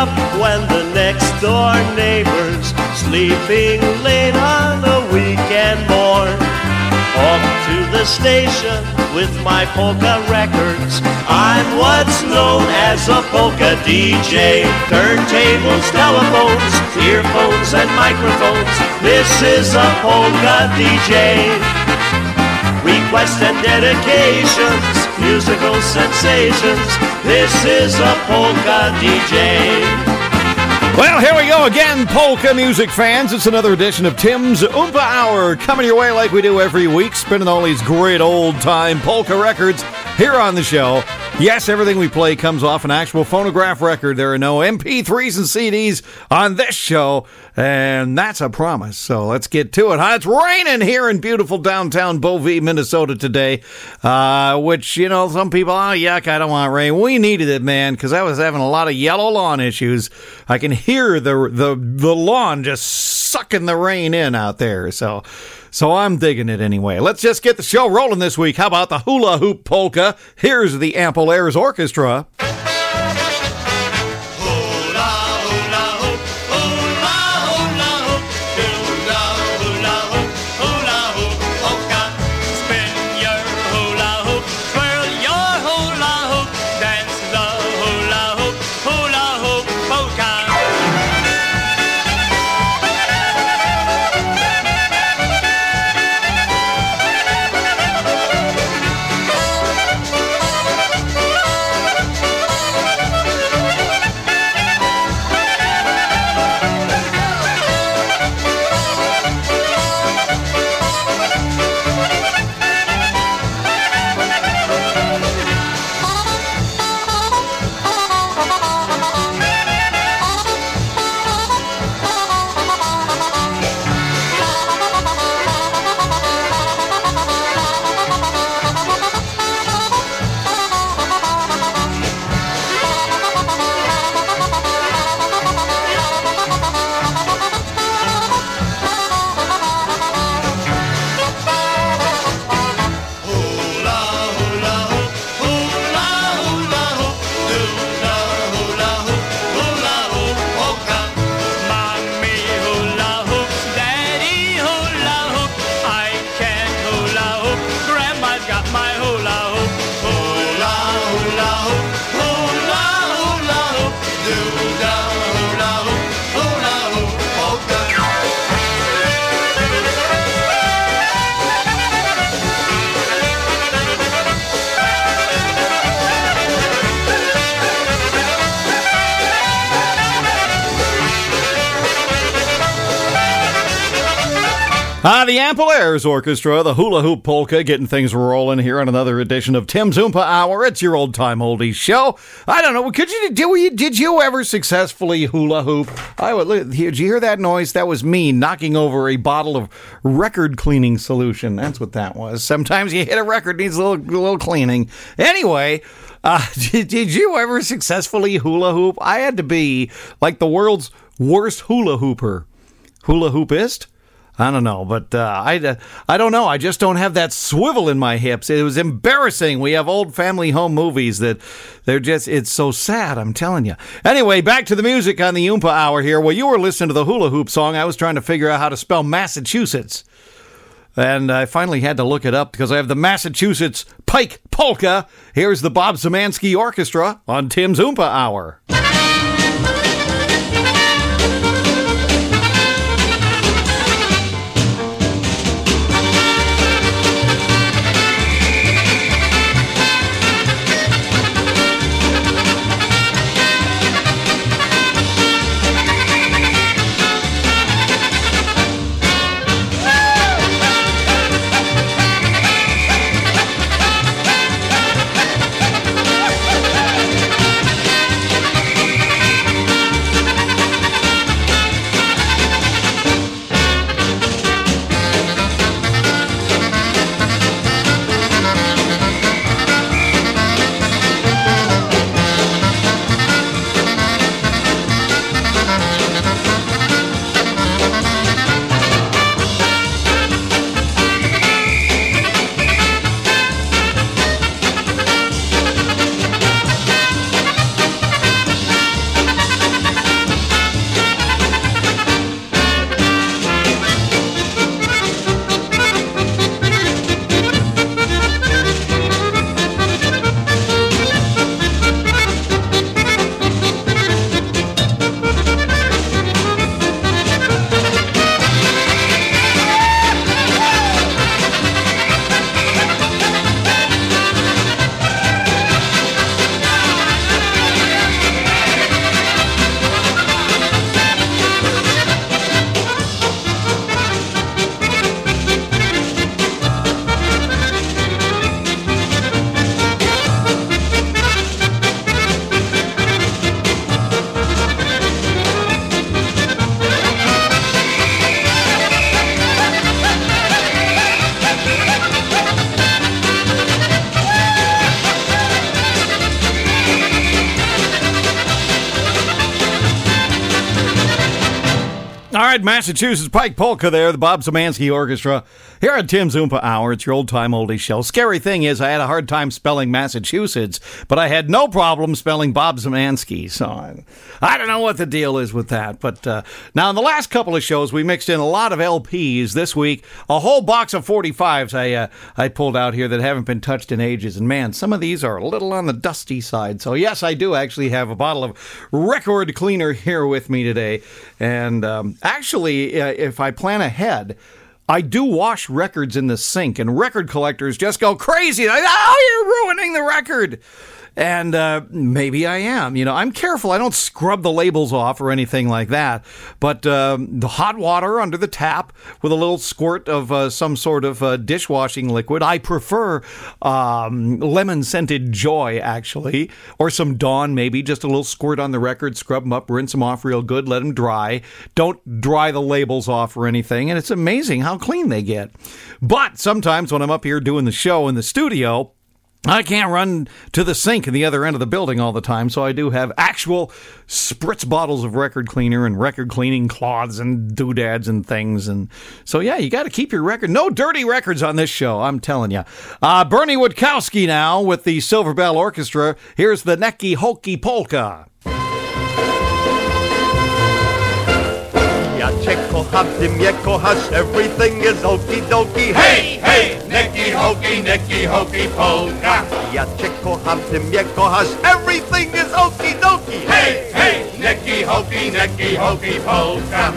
up when the next door neighbor's sleeping late on a weekend morn. Off to the station with my polka records. I'm what's known as a polka DJ. Turntables, telephones, earphones and microphones. This is a polka DJ. Requests and dedications, musical sensations. This is a polka DJ. Well, here we go again, polka music fans. It's another edition of Tim's Oompa Hour, coming your way like we do every week, spinning all these great old-time polka records here on the show. Yes, everything we play comes off an actual phonograph record. There are no MP3s and CDs on this show, and that's a promise. So let's get to it. It's raining here in beautiful downtown Bovee, Minnesota today, which, you know, some people, oh, yuck, I don't want rain. We needed it, man, because I was having a lot of yellow lawn issues. I can hear the lawn just sucking the rain in out there, so I'm digging it anyway. Let's just get the show rolling this week. How about the Hula Hoop Polka? Here's the Ample Airs Orchestra. The Ample Airs Orchestra, the Hula Hoop Polka, getting things rolling here on another edition of Tim's Oompa Hour. It's your old-time oldies show. I don't know, did you ever successfully hula hoop? Did you hear that noise? That was me knocking over a bottle of record cleaning solution. That's what that was. Sometimes you hit a record, needs a little cleaning. Anyway, did you ever successfully hula hoop? I had to be like the world's worst hula hooper. Hula hoopist? I don't know, but I don't know. I just don't have that swivel in my hips. It was embarrassing. We have old family home movies that it's so sad, I'm telling you. Anyway, back to the music on the Oompa Hour here. Well, you were listening to the hula hoop song. I was trying to figure out how to spell Massachusetts. And I finally had to look it up because I have the Massachusetts Pike Polka. Here's the Bob Zemansky Orchestra on Tim's Oompa Hour. All right, Massachusetts Pike Polka there, the Bob Zemansky Orchestra. Here at Tim's Oompa Hour, it's your old-time oldie show. Scary thing is, I had a hard time spelling Massachusetts, but I had no problem spelling Bob Zemansky, so I don't know what the deal is with that. But now, in the last couple of shows, we mixed in a lot of LPs. This week, a whole box of 45s I pulled out here that haven't been touched in ages. And man, some of these are a little on the dusty side. So yes, I do actually have a bottle of record cleaner here with me today. And actually, if I plan ahead, I do wash records in the sink, and record collectors just go crazy. Like, oh, you're ruining the record. And maybe I am. You know, I'm careful. I don't scrub the labels off or anything like that. But the hot water under the tap with a little squirt of some sort of dishwashing liquid. I prefer lemon-scented Joy, actually, or some Dawn, maybe. Just a little squirt on the record, scrub them up, rinse them off real good, let them dry. Don't dry the labels off or anything. And it's amazing how clean they get. But sometimes when I'm up here doing the show in the studio, I can't run to the sink in the other end of the building all the time, so I do have actual spritz bottles of record cleaner and record cleaning cloths and doodads and things. And so, yeah, you got to keep your record. No dirty records on this show, I'm telling you. Bernie Witkowski now with the Silver Bell Orchestra. Here's the Neki Hoki Polka. Ja cię kocham, ty mnie kochasz, everything is okie dokie. Hey, hey, neki hoki polka. Ja cię kocham, ty mnie kochasz, everything is okie dokie. Hey, hey, neki hoki polka.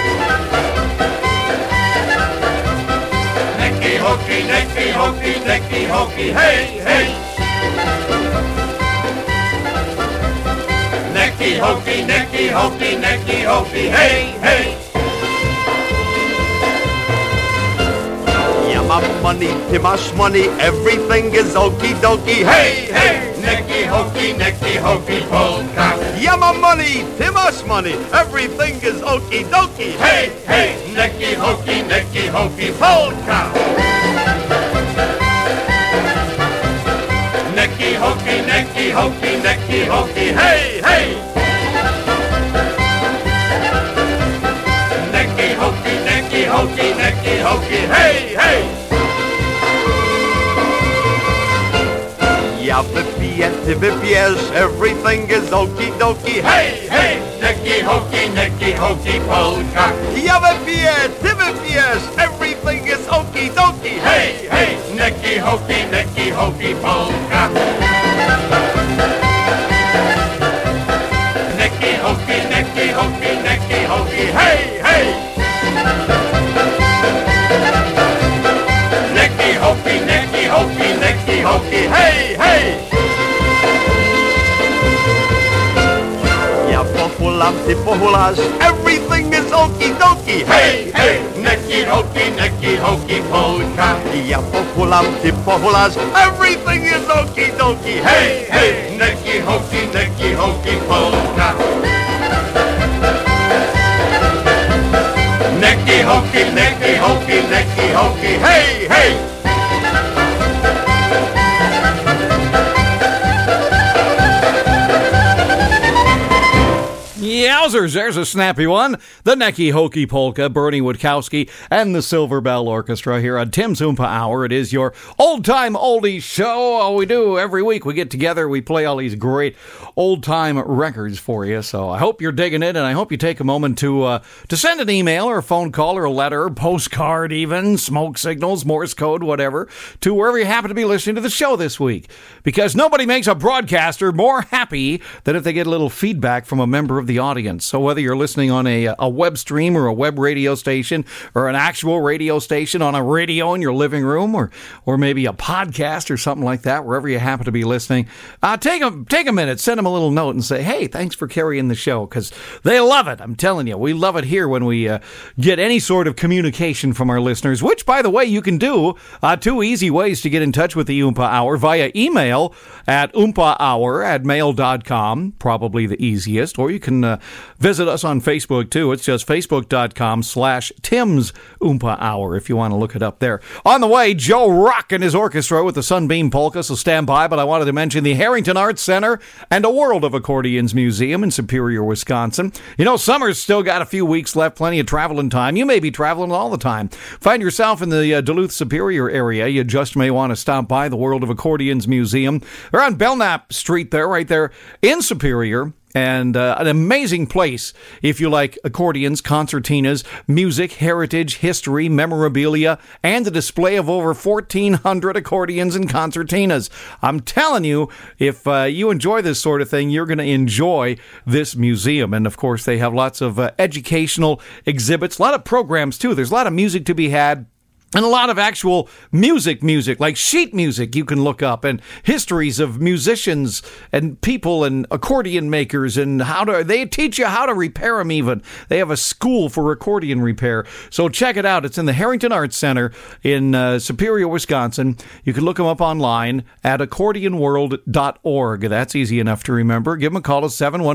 Neki hoki, hey, hey. Neki hoki, hey, hey. Ja mam money, ty masz money, everything is okie dokie, hey, hey. Neki hoki, polka. Ja mam money, ty masz money, everything is okie dokie, hey, hey. Neki hoki, polka. Neki hoki, hey, hey. Neki hoki, hey, hey. Ja wypiję, ty wypijesz, everything is okie dokie, hey, hey. Neki hoki, polka. Ja wypiję, ty wypijesz, everything is okie dokie, hey, hey. Neki hoki, polka. Neki hoki, hey, hey. Neki hoki, hey, hey. Ja pohulam, ty pohulasz, everything is okie dokie, hey, hey. Neki hoki, polka. Ja pohulam, ty pohulasz, everything is okie dokie, hey, hey. Neki hoki, polka. Neki hoki, hey, hey. Yowzers, there's a snappy one. The Neki Hoki Polka, Bernie Witkowski, and the Silver Bell Orchestra here on Tim's Oompa Hour. It is your old-time oldies show. All we do every week, we get together, we play all these great old-time records for you. So I hope you're digging it, and I hope you take a moment to send an email or a phone call or a letter, or postcard even, smoke signals, Morse code, whatever, to wherever you happen to be listening to the show this week. Because nobody makes a broadcaster more happy than if they get a little feedback from a member of the audience. So whether you're listening on a web stream or a web radio station or an actual radio station on a radio in your living room or maybe a podcast or something like that, wherever you happen to be listening, take a minute, send them a little note and say, hey, thanks for carrying the show, because they love it. I'm telling you, we love it here when we get any sort of communication from our listeners, which, by the way, you can do 2 easy ways to get in touch with the Oompa Hour: via email at oompahour@mail.com, probably the easiest, or you can visit us on Facebook, too. It's just facebook.com/Tim's Oompa Hour if you want to look it up there. On the way, Joe Rock and his orchestra with the Sunbeam Polka, so stand by. But I wanted to mention the Harrington Arts Center and a World of Accordions Museum in Superior, Wisconsin. You know, summer's still got a few weeks left, plenty of traveling time. You may be traveling all the time. Find yourself in the Duluth Superior area. You just may want to stop by the World of Accordions Museum. They're on Belknap Street there, right there in Superior. And an amazing place if you like accordions, concertinas, music, heritage, history, memorabilia, and a display of over 1,400 accordions and concertinas. I'm telling you, if you enjoy this sort of thing, you're going to enjoy this museum. And, of course, they have lots of educational exhibits, a lot of programs, too. There's a lot of music to be had. And a lot of actual music, like sheet music you can look up, and histories of musicians and people and accordion makers, and they teach you how to repair them even. They have a school for accordion repair. So check it out. It's in the Harrington Arts Center in Superior, Wisconsin. You can look them up online at accordionworld.org. That's easy enough to remember. Give them a call at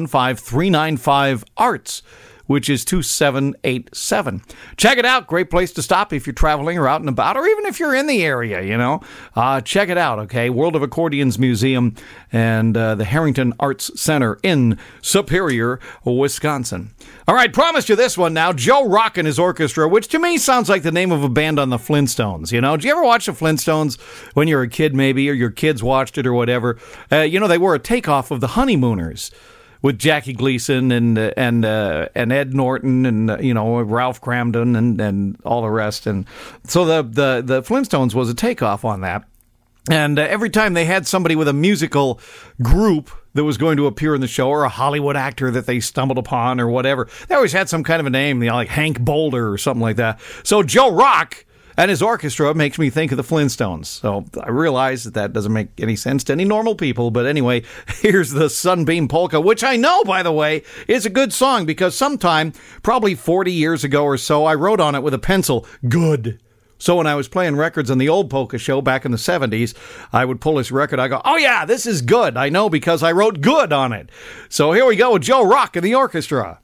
715-395-ARTS. Which is 2787. Check it out. Great place to stop if you're traveling or out and about, or even if you're in the area, you know. Check it out, okay? World of Accordions Museum and the Harrington Arts Center in Superior, Wisconsin. All right, promised you this one now. Joe Rock and his orchestra, which to me sounds like the name of a band on the Flintstones, you know. Did you ever watch the Flintstones when you were a kid maybe, or your kids watched it or whatever? You know, they were a takeoff of the Honeymooners, with Jackie Gleason and Ed Norton and you know, Ralph Cramden and all the rest. And so the Flintstones was a takeoff on that. And every time they had somebody with a musical group that was going to appear in the show, or a Hollywood actor that they stumbled upon or whatever, they always had some kind of a name, you know, like Hank Boulder or something like that. So Joe Rock and his orchestra makes me think of the Flintstones. So I realize that doesn't make any sense to any normal people. But anyway, here's the Sunbeam Polka, which I know, by the way, is a good song because sometime, probably 40 years ago or so, I wrote on it with a pencil, good. So when I was playing records on the old polka show back in the 70s, I would pull this record. I go, oh yeah, this is good. I know because I wrote good on it. So here we go with Joe Rock and the orchestra.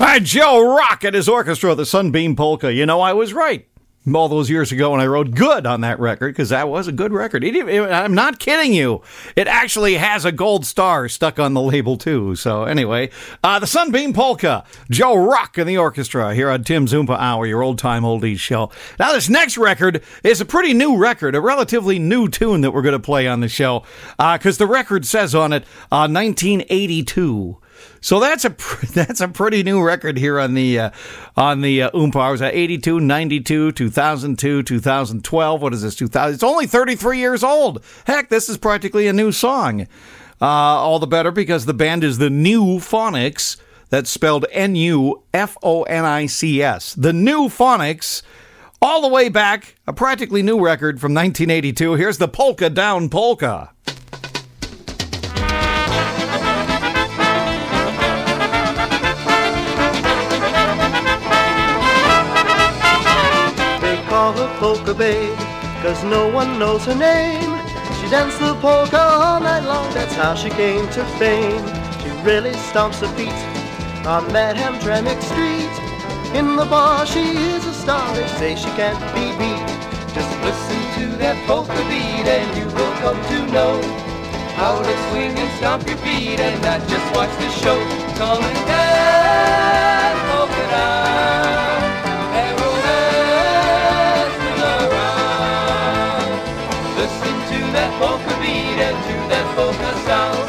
Joe Rock and his orchestra, the Sunbeam Polka. You know, I was right all those years ago when I wrote good on that record, because that was a good record. I'm not kidding you. It actually has a gold star stuck on the label, too. So anyway, the Sunbeam Polka, Joe Rock and the orchestra here on Tim Zoompa Hour, your old-time oldies show. Now, this next record is a pretty new record, a relatively new tune that we're going to play on the show, because the record says on it 1982. So that's a pretty new record here on the Oompa Hours. 82, 92, 2002, 2012. What is this? 2000. It's only 33 years old. Heck, this is practically a new song. All the better because the band is the New Phonics. That's spelled N-U-F-O-N-I-C-S. The New Phonics. All the way back, a practically new record from 1982. Here's the Polka Down Polka. Polka babe, 'cause no one knows her name. She danced the polka all night long, that's how she came to fame. She really stomps her feet on that Hamtramck street. In the bar she is a star, they say she can't be beat. Just listen to that polka beat and you will come to know how to swing and stomp your feet and not just watch the show. Come and dance, polka down. That polka beat and to that polka sound.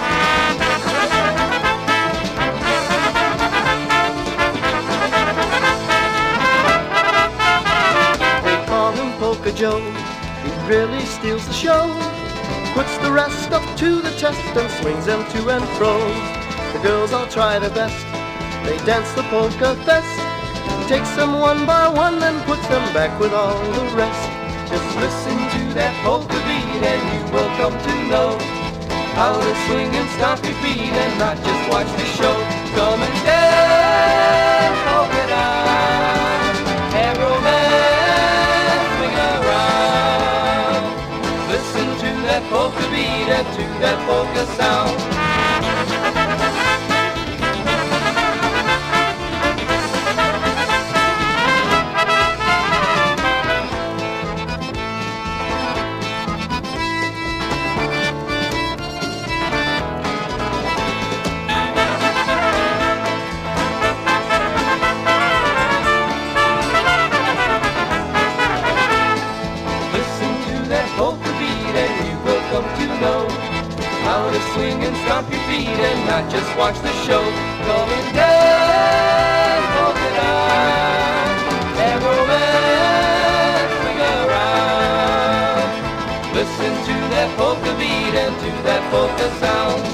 They call him Polka Joe, he really steals the show. Puts the rest up to the test and swings them to and fro. The girls all try their best, they dance the polka fest. He takes them one by one and puts them back with all the rest. Just listen to that polka beat and you will come to know how to swing and stomp your feet and not just watch the show. Come and dance, polka down, have romance, swing around. Listen to that polka beat and to that polka sound. Swing and stomp your feet and not just watch the show. Come and dance, polka down, have romance, swing around. Listen to that polka beat and to that polka sound.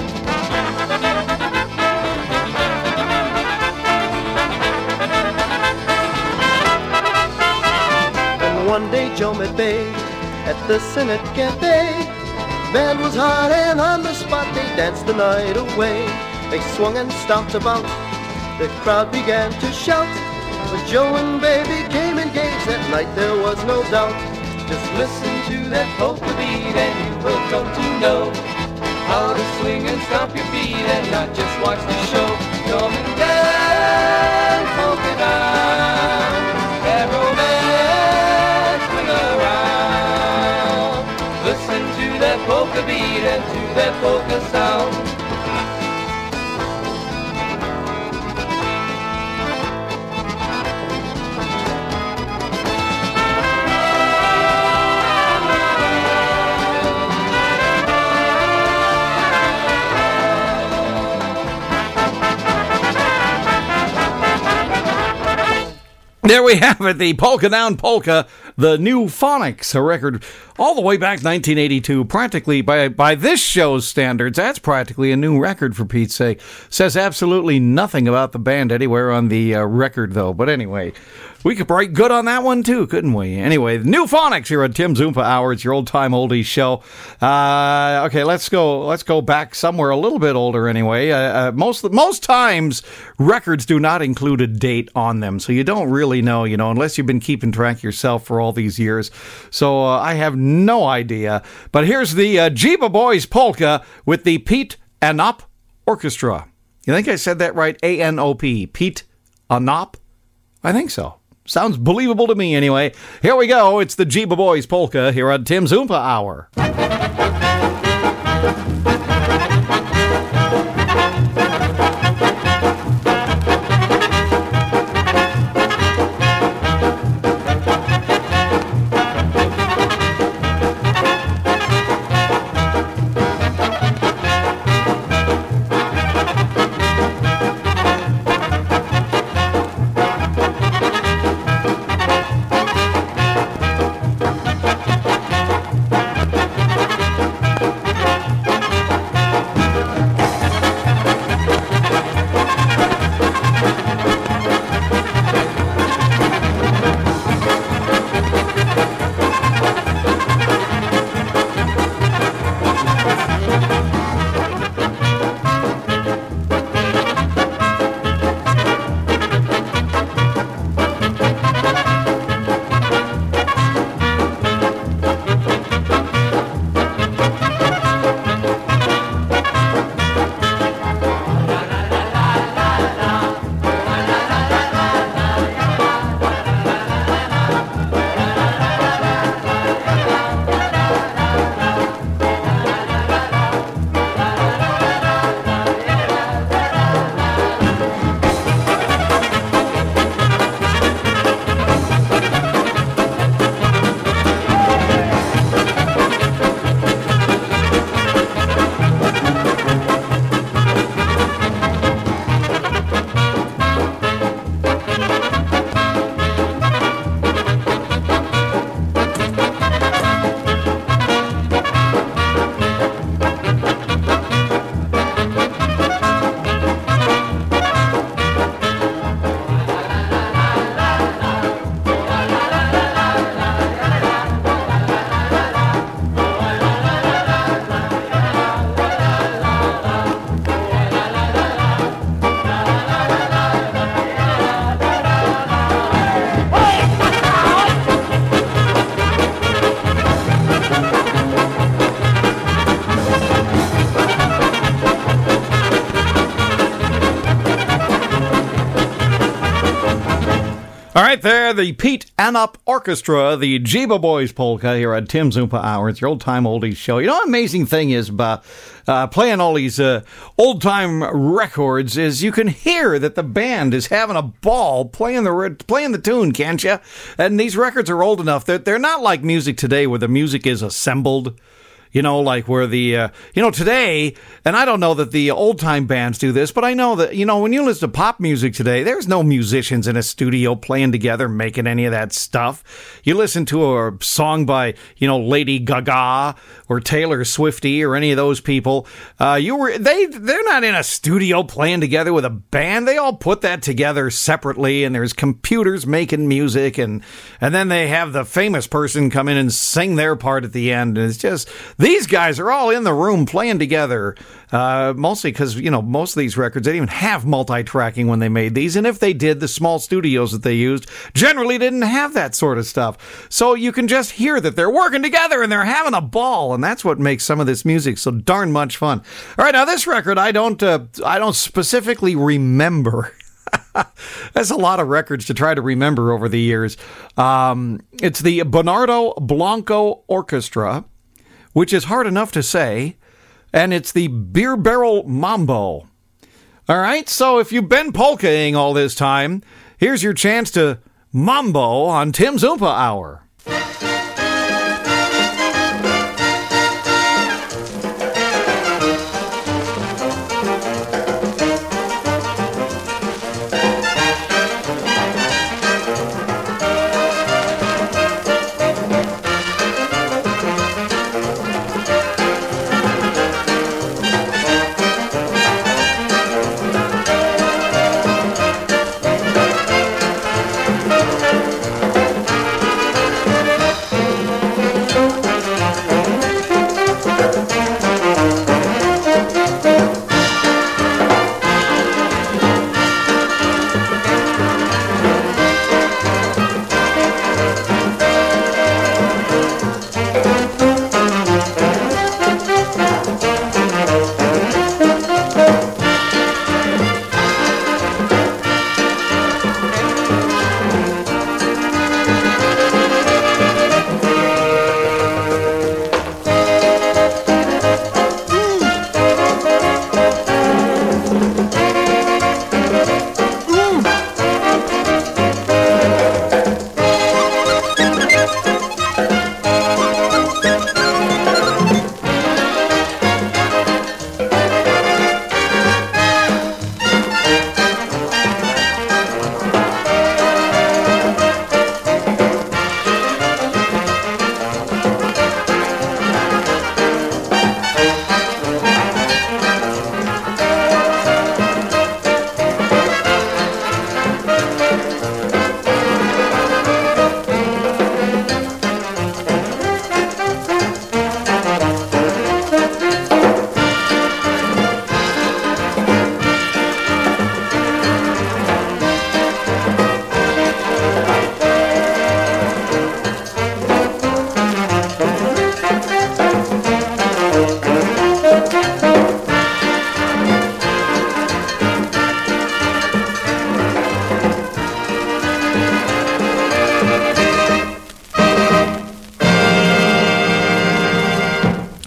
And one day Joe met Babe at the Senate Cafe. Band was hot and on the spot they danced the night away. They swung and stomped about, the crowd began to shout. But Joe and Baby came engaged that night, there was no doubt. Just listen to that polka beat and you will come to know how to swing and stomp your feet and not just watch the show. Come and dance, polka down, have romance, swing around. Listen to that polka beat and to that polka sound. There we have it, the Polka Down Polka, the New Phonics, a record all the way back 1982, practically, by this show's standards, that's practically a new record for Pete's sake. Says absolutely nothing about the band anywhere on the record, though. But anyway, we could write good on that one, too, couldn't we? Anyway, the New Phonics here at Tim Zoompa Hour. It's your old-time oldies show. Okay, let's go back somewhere a little bit older anyway. Most times, records do not include a date on them, so you don't really know, unless you've been keeping track yourself for all these years. So I have no idea. But here's the Jeeba Boys Polka with the Pete Anop Orchestra. You think I said that right? A-N-O-P. Pete Anop? I think so. Sounds believable to me anyway. Here we go. It's the Jeeba Boys Polka here on Tim's Oompa Hour. All right, there, the Pete Anop Orchestra, the Jeeba Boys Polka here at Tim's Oompa Hour. It's your old-time oldies show. You know what the amazing thing is about playing all these old-time records is you can hear that the band is having a ball playing the tune, can't you? And these records are old enough that they're not like music today where the music is assembled. You know, like where the, today, and I don't know that the old-time bands do this, but I know that, when you listen to pop music today, there's no musicians in a studio playing together, making any of that stuff. You listen to a song by, Lady Gaga or Taylor Swifty or any of those people. They're not in a studio playing together with a band. They all put that together separately, and there's computers making music, and then they have the famous person come in and sing their part at the end, and it's just... These guys are all in the room playing together, mostly because, most of these records, they didn't even have multi-tracking when they made these. And if they did, the small studios that they used generally didn't have that sort of stuff. So you can just hear that they're working together and they're having a ball. And that's what makes some of this music so darn much fun. All right, now this record, I don't specifically remember. That's a lot of records to try to remember over the years. It's the Bernardo Blanco Orchestra, which is hard enough to say, and it's the Beer Barrel Mambo. All right, so if you've been polkaing all this time, here's your chance to mambo on Tim's Oompa Hour.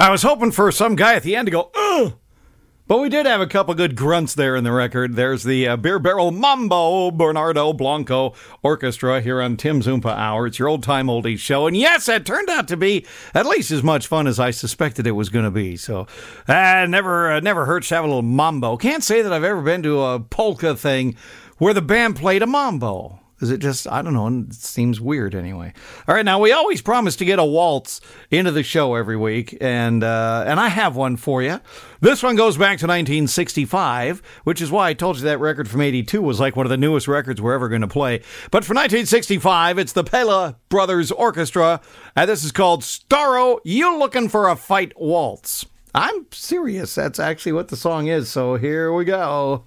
I was hoping for some guy at the end to go, ugh! But we did have a couple good grunts there in the record. There's the Beer Barrel Mambo Bernardo Blanco Orchestra here on Tim's Oompa Hour. It's your old-time oldies show. And yes, it turned out to be at least as much fun as I suspected it was going to be. So, never hurts to have a little mambo. Can't say that I've ever been to a polka thing where the band played a mambo. Is it just, I don't know, it seems weird anyway. All right, now we always promise to get a waltz into the show every week, and I have one for you. This one goes back to 1965, which is why I told you that record from 82 was like one of the newest records we're ever going to play. But for 1965, it's the Pela Brothers Orchestra, and this is called Starro, You Looking for a Fight Waltz. I'm serious, that's actually what the song is, so here we go.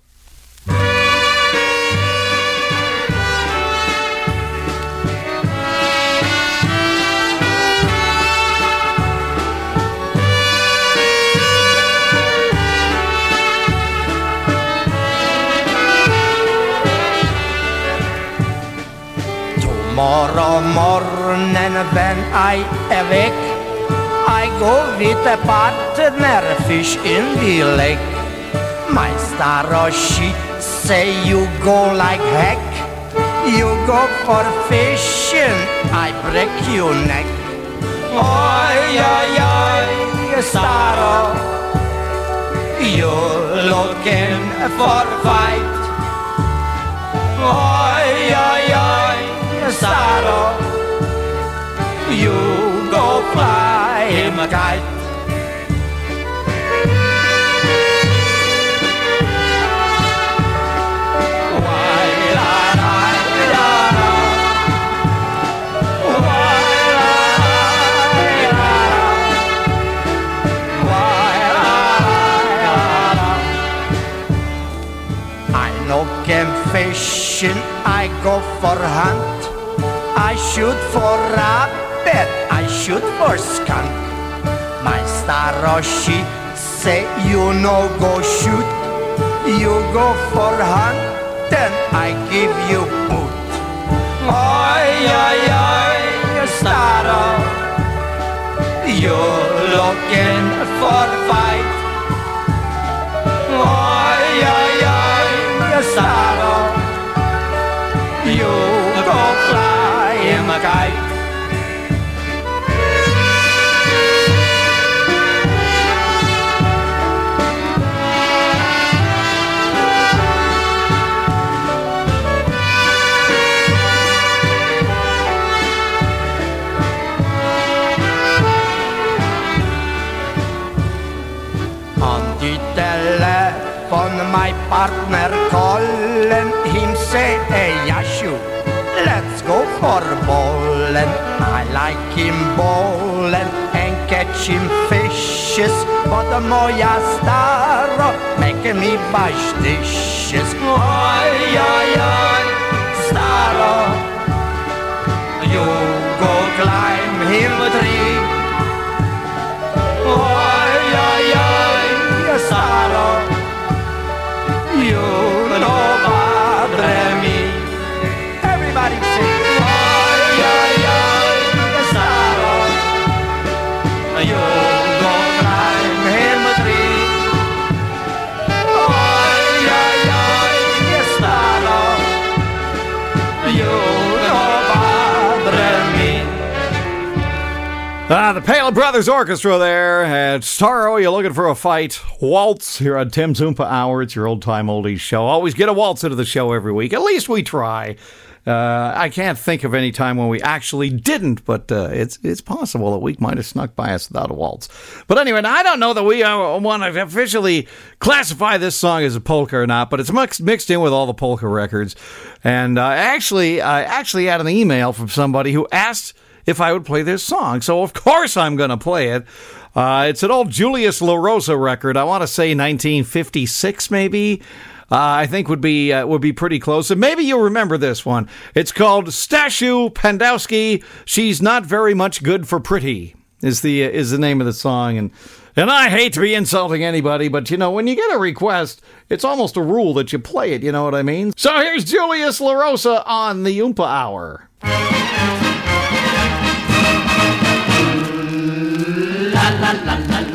Morgonen when I awake, I go with a partner fish in the lake. My Starro, she say you go like heck. You go for fishing, I break your neck. Oi, oi, oi, Starro, you looking for fight. Oi, oi, oi, Starro, you go fly him a kite. I no can fishing, I go for hunt. I shoot for rabbit, I shoot for skunk. My Starro, she say you no go shoot. You go for hunt, then I give you boot. Oi, oi, oi, Starro, you looking for fight. Oi, oi, oi, Starro, you go fly him a kite. On the telephone my partner calling him say, hey Yashu, let's go for bowling. I like him bowling and catching fishes, but the moja Starro making me wash dishes. Oi, oi, oi, Starro, you go climb him a tree. Oi, oi, oi, Starro, you no bother me. Everybody sing. Oi, oi, oi, Starro, you go climb him a tree. Oi, oi, oi, Starro, you no bother me. The Pela Brothers Orchestra there at Starro, you looking for a fight? Waltz here on Tim's Oompa Hour. It's your old-time oldies show. Always get a waltz into the show every week. At least we try. I can't think of any time when we actually didn't, but it's possible a week might have snuck by us without a waltz. But anyway, now I don't know that we want to officially classify this song as a polka or not, but it's mixed in with all the polka records. And I actually had an email from somebody who asked if I would play this song. So, of course, I'm going to play it. It's an old Julius LaRosa record. I want to say 1956, maybe. I think would be pretty close. And maybe you'll remember this one. It's called Stashu Pandowski. She's Not Very Much Good for Pretty is the name of the song. And I hate to be insulting anybody, but, you know, when you get a request, it's almost a rule that you play it, you know what I mean? So here's Julius LaRosa on the Oompa Hour. La la la la la.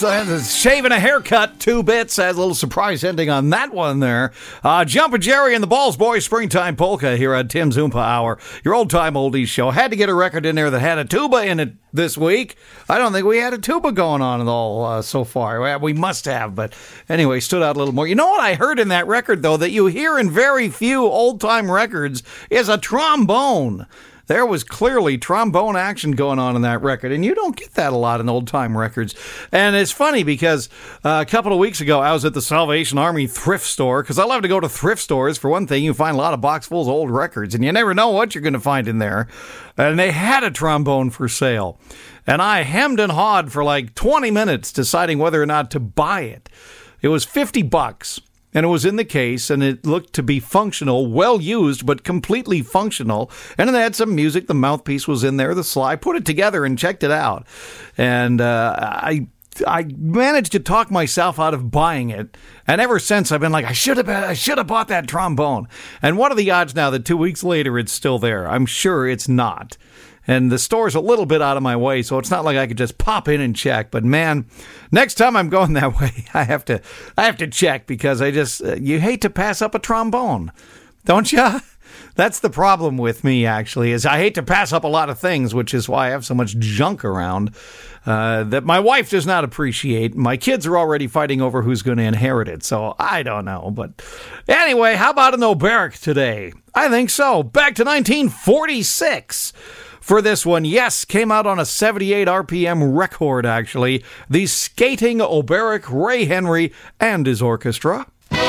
Shaving a haircut, 2 bits. Has a little surprise ending on that one there. Jumpin' Jerry and the Balls Boys, Springtime Polka here on Tim's Oompa Hour, your old-time oldies show. Had to get a record in there that had a tuba in it this week. I don't think we had a tuba going on at all so far. Well, we must have, but anyway, stood out a little more. You know what I heard in that record, though, that you hear in very few old-time records is a trombone. There was clearly trombone action going on in that record, and you don't get that a lot in old-time records. And it's funny because a couple of weeks ago, I was at the Salvation Army thrift store, because I love to go to thrift stores. For one thing, you find a lot of box fulls of old records, and you never know what you're going to find in there. And they had a trombone for sale. And I hemmed and hawed for like 20 minutes deciding whether or not to buy it. It was $50. And it was in the case, and it looked to be functional, well used, but completely functional. And it had some music. The mouthpiece was in there, the slide. Put it together and checked it out. And I managed to talk myself out of buying it. And ever since, I've been like, I should have bought that trombone. And what are the odds now that 2 weeks later it's still there? I'm sure it's not. And the store's a little bit out of my way, so it's not like I could just pop in and check. But man, next time I'm going that way, I have to check, because you hate to pass up a trombone, don't you? That's the problem with me, actually, is I hate to pass up a lot of things, which is why I have so much junk around that my wife does not appreciate. My kids are already fighting over who's going to inherit it, so I don't know. But anyway, how about an Oberek today? I think so. Back to 1946. For this one, yes, came out on a 78 RPM record, actually. The Skating Oberek, Ray Henry, and his orchestra.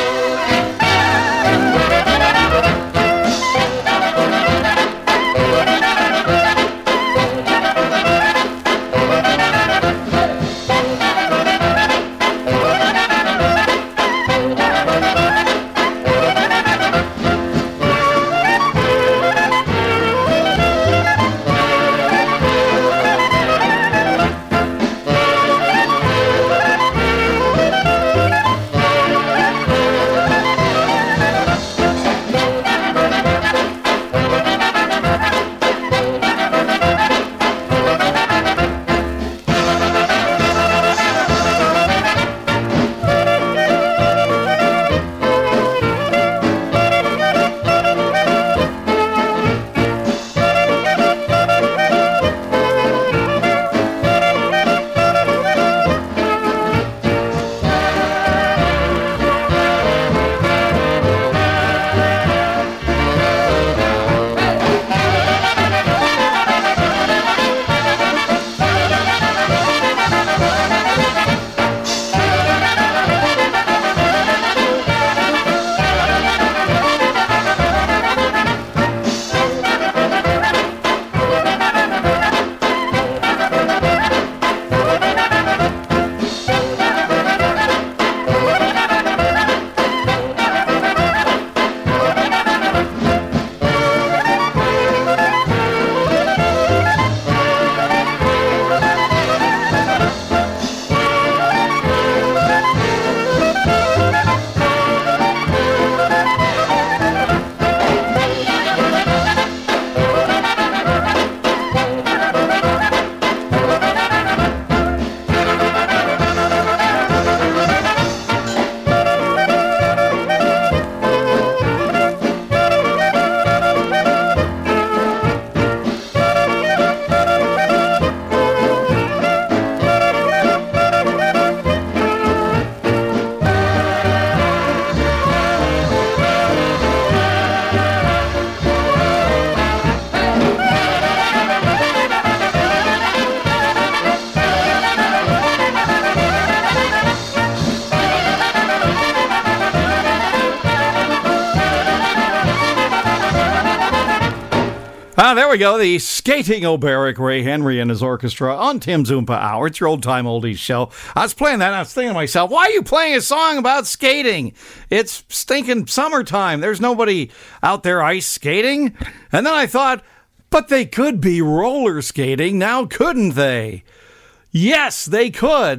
There we go. The Skating Oberek, Ray Henry and his orchestra on Tim's Oompa Hour. It's your old-time oldies show. I was playing that and I was thinking to myself, why are you playing a song about skating? It's stinking summertime. There's nobody out there ice skating. And then I thought, but they could be roller skating now, couldn't they? Yes, they could.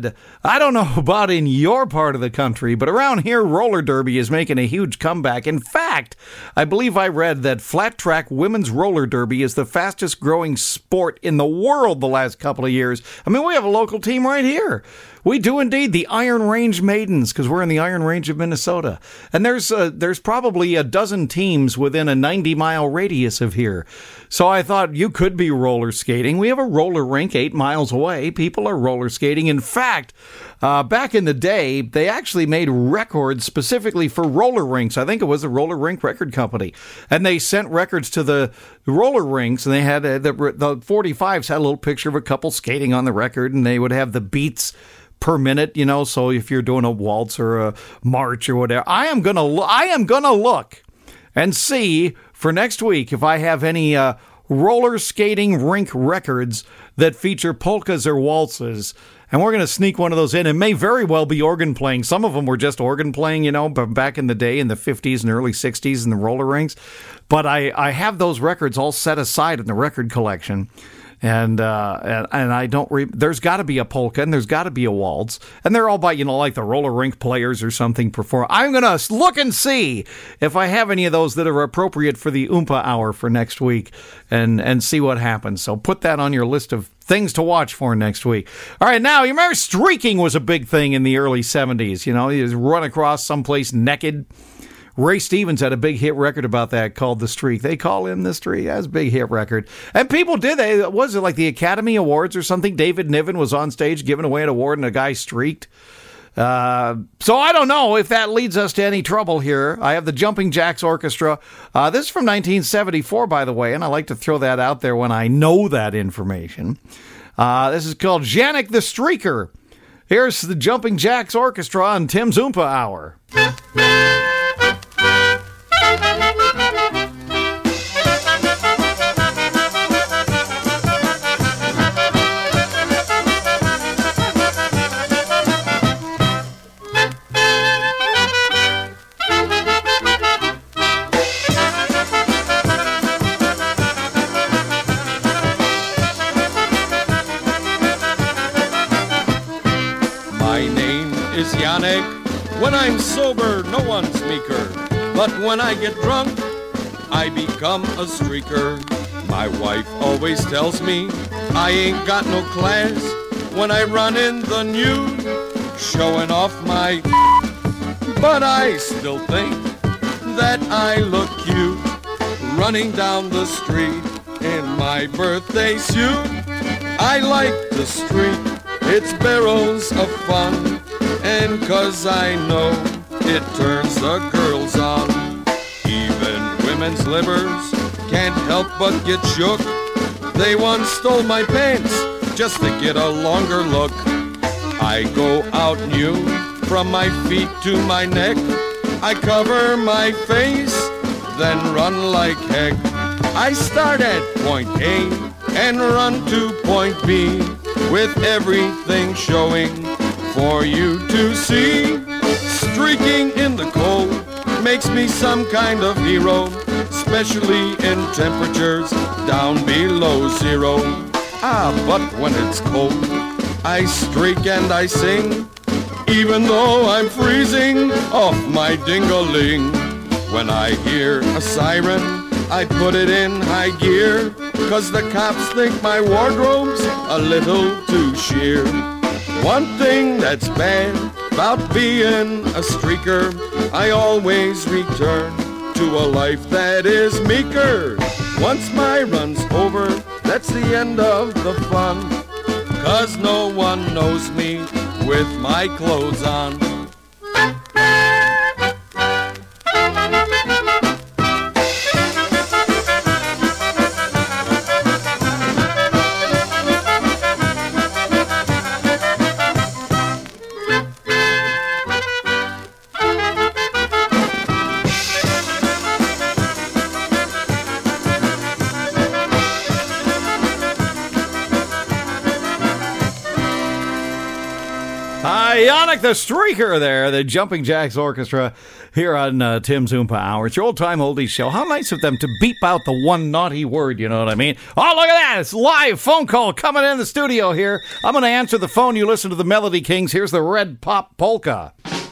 I don't know about in your part of the country, but around here, roller derby is making a huge comeback. In fact, I believe I read that flat track women's roller derby is the fastest growing sport in the world the last couple of years. I mean, we have a local team right here. We do indeed, the Iron Range Maidens, because we're in the Iron Range of Minnesota. And there's probably a dozen teams within a 90-mile radius of here. So I thought you could be roller skating. We have a roller rink 8 miles away. People are roller skating. In fact, back in the day, they actually made records specifically for roller rinks. I think it was the Roller Rink Record Company. And they sent records to the roller rinks, and they had the 45s had a little picture of a couple skating on the record, and they would have the beats per minute, you know, so if you're doing a waltz or a march or whatever. I am gonna look and see for next week if I have any roller skating rink records that feature polkas or waltzes. And we're going to sneak one of those in. It may very well be organ playing. Some of them were just organ playing, you know, back in the day in the 50s and early 60s in the roller rinks. But I have those records all set aside in the record collection. And I don't. There's got to be a polka and there's got to be a waltz, and they're all by, you know, like the roller rink players or something perform. I'm gonna look and see if I have any of those that are appropriate for the Oompa Hour for next week, and see what happens. So put that on your list of things to watch for next week. All right, now you remember streaking was a big thing in the early 70s. You know, you just run across someplace naked. Ray Stevens had a big hit record about that called The Streak. They call him The Streak. That's a big hit record. And people did. Was it like the Academy Awards or something? David Niven was on stage giving away an award and a guy streaked. So I don't know if that leads us to any trouble here. I have the Jumping Jacks Orchestra. This is from 1974, by the way, and I like to throw that out there when I know that information. This is called Janik the Streaker. Here's the Jumping Jacks Orchestra on Tim's Oompa Hour. When I'm sober, no one's meeker. But when I get drunk, I become a streaker. My wife always tells me I ain't got no class when I run in the nude, showing off my. But I still think that I look cute, running down the street in my birthday suit. I like the street, it's barrels of fun. And 'cause I know it turns the girls on. Even women's livers can't help but get shook. They once stole my pants just to get a longer look. I go out nude from my feet to my neck. I cover my face, then run like heck. I start at point A and run to point B, with everything showing for you to see. Streaking in the cold makes me some kind of hero, especially in temperatures down below zero. But when it's cold, I streak and I sing, even though I'm freezing off my ding-a-ling. When I hear a siren, I put it in high gear, 'cause the cops think my wardrobe's a little too sheer. One thing that's bad about being a streaker, I always return to a life that is meeker. Once my run's over, that's the end of the fun, 'cause no one knows me with my clothes on. Sonic the Streaker there, the Jumping Jacks Orchestra here on Tim's Oompa Hour. It's your old-time oldies show. How nice of them to beep out the one naughty word, you know what I mean? Oh, look at that. It's live phone call coming in the studio here. I'm going to answer the phone. You listen to the Melody Kings. Here's the Red Pop Polka.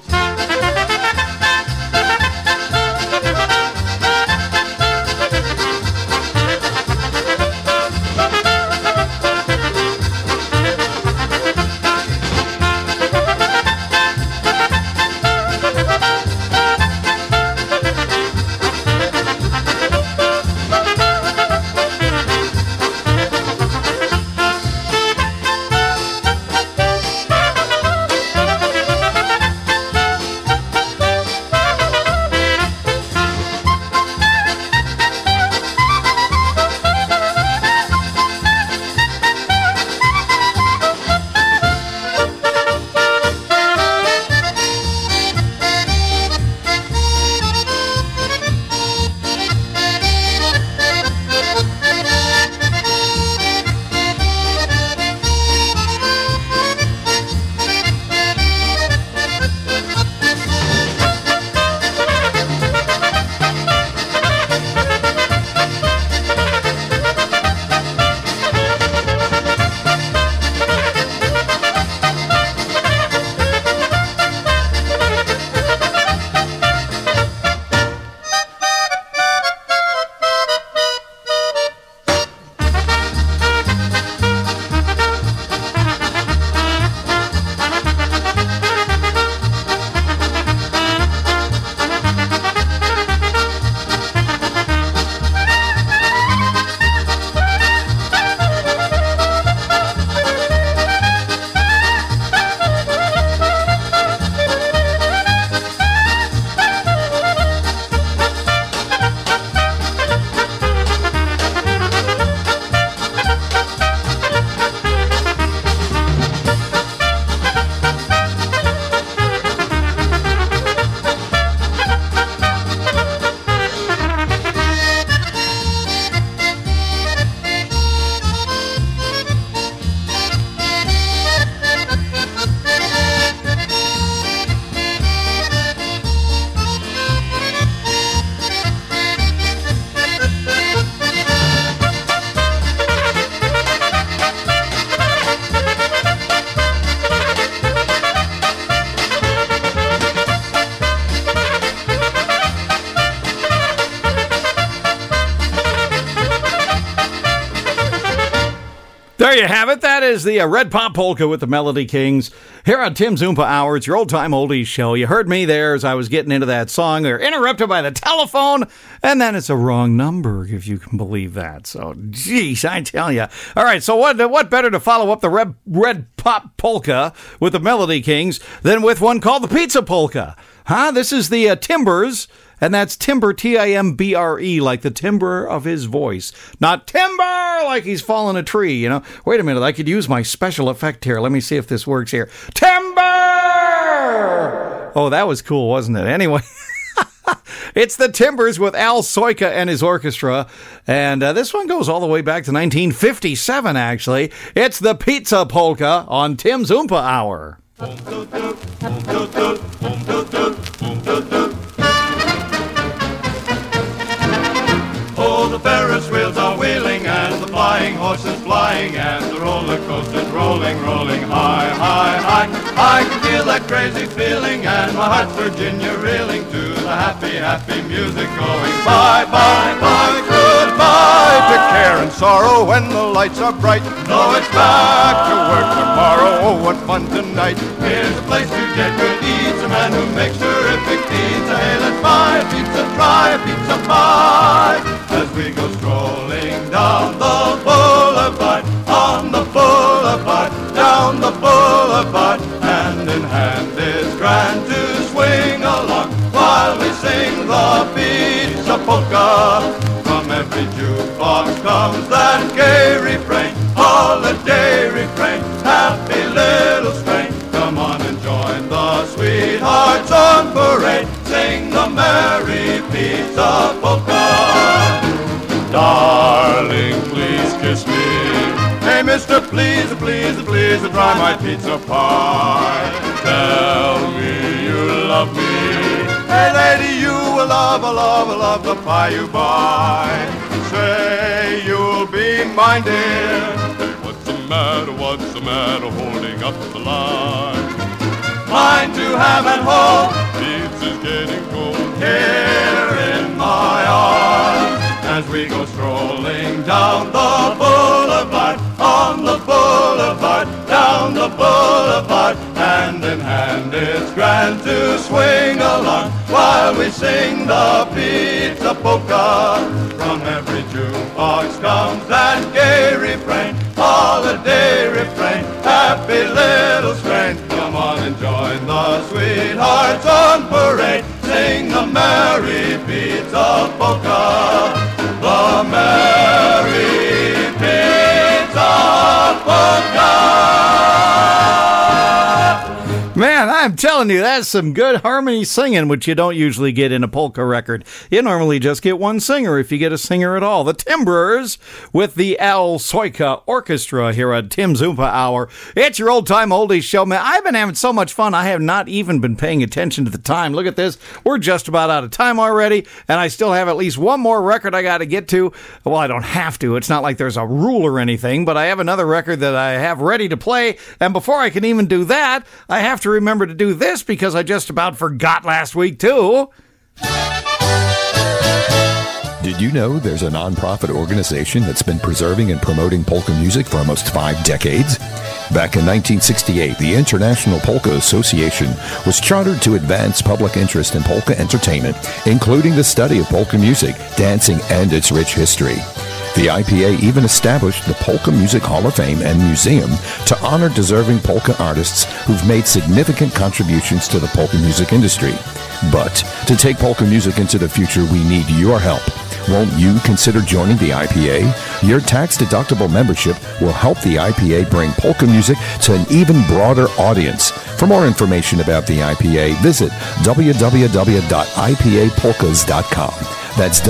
There you have it. That is the Red Pop Polka with the Melody Kings here on Tim's Oompa Hour. It's your old-time oldies show. You heard me there as I was getting into that song. They're interrupted by the telephone, and then it's a wrong number, if you can believe that. So, geez, I tell you. All right, so what better to follow up the Red Pop Polka with the Melody Kings than with one called the Pizza Polka? Huh? This is the Timbers. And that's timbre, Timbre, like the timbre of his voice. Not timber, like he's fallen a tree, you know. Wait a minute, I could use my special effect here. Let me see if this works here. Timber! Oh, that was cool, wasn't it? Anyway, it's the Timbers with Al Soyka and his orchestra. And this one goes all the way back to 1957, actually. It's the Pizza Polka on Tim's Oompa Hour. Oh, the Ferris wheels are wheeling and the flying horses flying and the roller coasters rolling, rolling high, high, high. I can feel that crazy feeling and my heart's Virginia reeling to the happy, happy music going bye, bye, bye, goodbye to care and sorrow when the lights are bright. No, it's back to work tomorrow. Oh, what fun tonight. Here's a place to get good eats, a man who makes terrific pizza. Hey, let's buy a pizza, try a pizza pie. As we go strolling down the boulevard, on the boulevard, down the boulevard, hand in hand is grand to swing along while we sing the Pizza Polka. From every jukebox comes that gay refrain, holiday refrain, happy little strain. Come on and join the sweethearts on parade, sing the merry Pizza Polka. Darling, please kiss me. Hey, mister, please, please, please, try my pizza pie. Tell me you love me. Hey lady, you will love the pie you buy. Say you'll be mine, dear. Hey, what's the matter holding up the line? Mine to have at home, Beats is getting cold. here in my arms. As we go strolling down the boulevard, on the boulevard, down the boulevard, hand in hand it's grand to swing along while we sing the pizza polka. From every jukebox comes that gay refrain, holiday refrain, happy little strain. Come on and join the sweethearts on parade, sing the merry pizza polka. The merry pizza polka. Man, I'm telling you, that's some good harmony singing, which you don't usually get in a polka record. You normally just get one singer, if you get a singer at all. The Timbrers with the Al Soika Orchestra here at Tim's Oompa Hour. It's your old-time oldies show, man. I've been having so much fun, I have not even been paying attention to the time. Look at this. We're just about out of time already, and I still have at least one more record I got to get to. Well, I don't have to. It's not like there's a rule or anything, but I have another record that I have ready to play, and before I can even do that, I have to remember to do this because I just about forgot last week, too. Did you know there's a nonprofit organization that's been preserving and promoting polka music for almost 5 decades? Back in 1968, the International Polka Association was chartered to advance public interest in polka entertainment, including the study of polka music, dancing, and its rich history. The IPA even established the Polka Music Hall of Fame and Museum to honor deserving polka artists who've made significant contributions to the polka music industry. But to take polka music into the future, we need your help. Won't you consider joining the IPA? Your tax-deductible membership will help the IPA bring polka music to an even broader audience. For more information about the IPA, visit www.ipapolkas.com. That's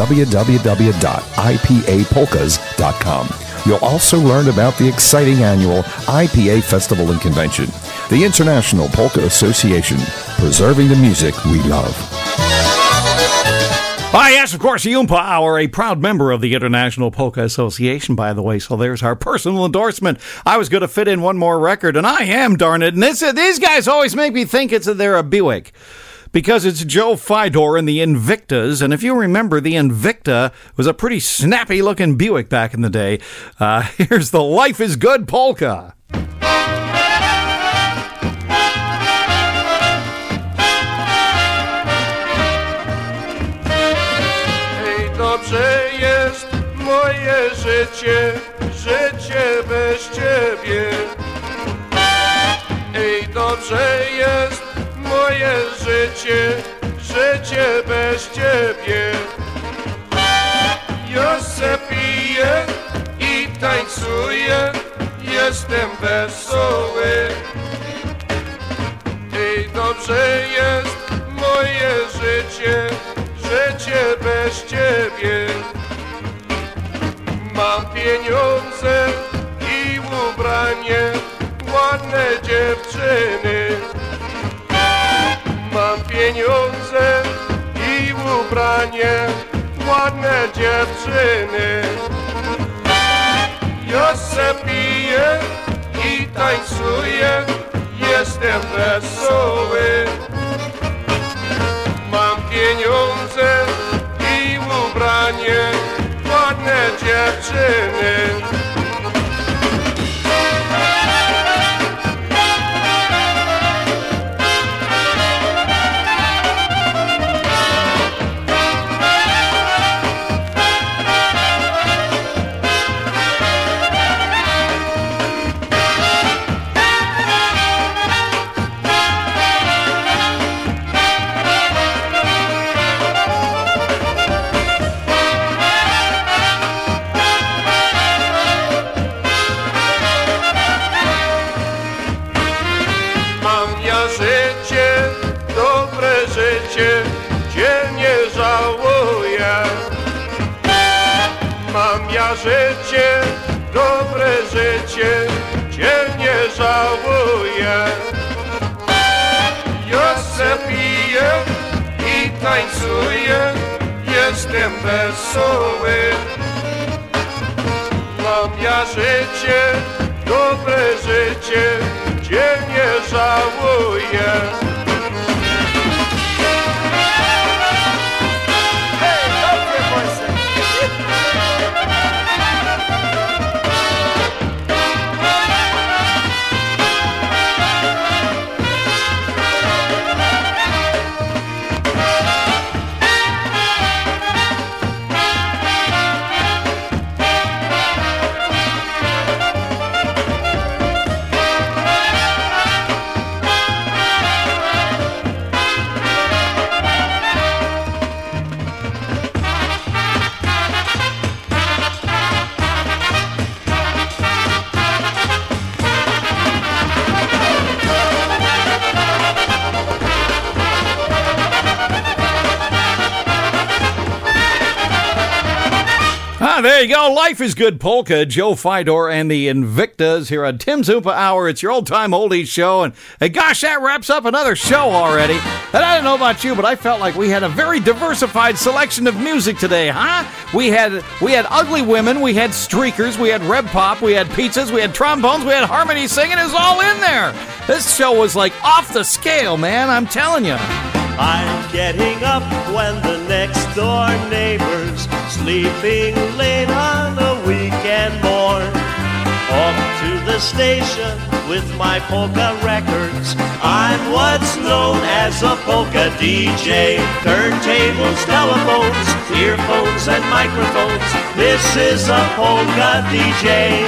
www.ipapolkas.com. You'll also learn about the exciting annual IPA Festival and Convention. The International Polka Association, preserving the music we love. Yes, of course, the Oompa Hour, a proud member of the International Polka Association, by the way, so there's our personal endorsement. I was going to fit in one more record, and I am, darn it, and these guys always make me think they're a Buick. Because it's Joe Fidor and the Invictas, and if you remember, the Invicta was a pretty snappy-looking Buick back in the day. Here's the Life is Good polka. Hej, dobrze jest moje życie, życie bez ciebie. Ej, dobrze jest moje życie, życie bez ciebie. Ja se piję i tańcuję, jestem wesoły. Ej, dobrze jest moje życie, życie bez ciebie. Mam pieniądze i ubranie, ładne dziewczyny. Mam pieniądze i ubranie, ładne dziewczyny. Ja se piję i tańcuję, jestem wesoły. Mam pieniądze i ubranie, ładne dziewczyny. Życie, dobre życie, cię nie żałuję. tańcuję, jestem wesoły. Mam ja życie, dobre życie, gdzie nie żałuję. There you go. Life is Good Polka. Joe Fidor and the Invictas here on Tim's Oompa Hour. It's your old-time oldies show. And gosh, that wraps up another show already. And I don't know about you, but I felt like we had a very diversified selection of music today, huh? We had ugly women, we had streakers, we had reb pop, we had pizzas, we had trombones, we had harmony singing. It was all in there. This show was like off the scale, man. I'm telling you. I'm getting up when the next door neighbor's sleeping late on a weekend morn. Off to the station with my polka records. I'm what's known as a polka DJ. Turntables, telephones, earphones and microphones. This is a polka DJ.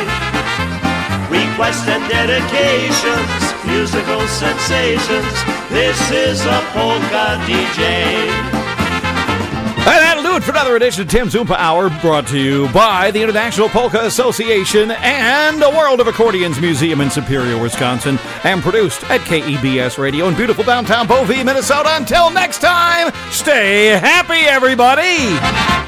Requests and dedications, musical sensations. This is a polka DJ. And that'll do it for another edition of Tim's Oompa Hour, brought to you by the International Polka Association and the World of Accordions Museum in Superior, Wisconsin, and produced at KEBS Radio in beautiful downtown Bovee, Minnesota. Until next time, stay happy, everybody!